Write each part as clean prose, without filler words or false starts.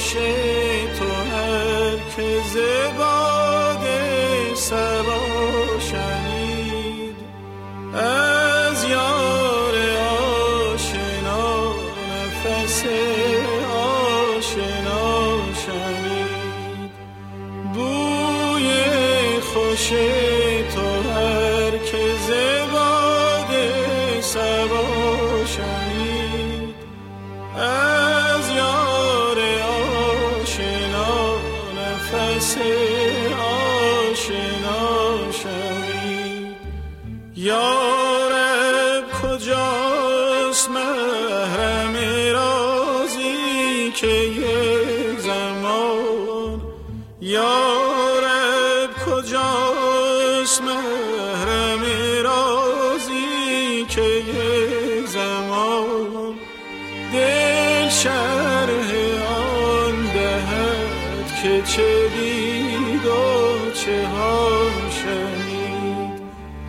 خوش تو هر که ز باد صبا شنید، از یار آشنا نفس آشنا شنید. بوی خوش تو هر که ز باد صبا شنید، از یار آشنا نفس آشنا شنید. یارب کجاست محرم رازی که یک زمان، یارب کجاست محرم رازی که یک زمان، دل شرح آن دهد که چه دید و چه ها شنید.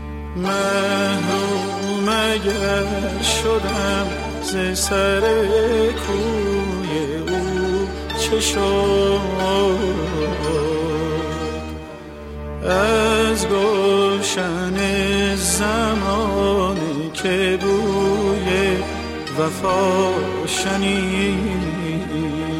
محروم اگر شدم ز سر کوی او چه شد، از گلشن زمانی که بوی وفا شنید.